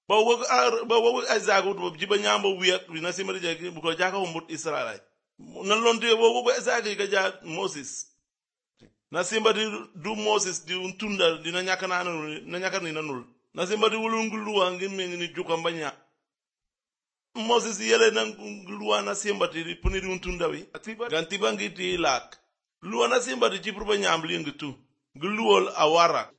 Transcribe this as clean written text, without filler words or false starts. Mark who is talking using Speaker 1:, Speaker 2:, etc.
Speaker 1: ba wo Isaac wo jiba nyamba wiyak na simari jaki buko jaka humbut Israel na londe wo Isaac ga ja Moses na simba du Moses di untunda di na nyaka ni nanul na simba di wulunguluwa ngin ni jukambanya Moses yele na luwa na simba di puniri untunda wi gantiba ngiti lak luwa na simba di jipruba nyambli ngitu guluol awara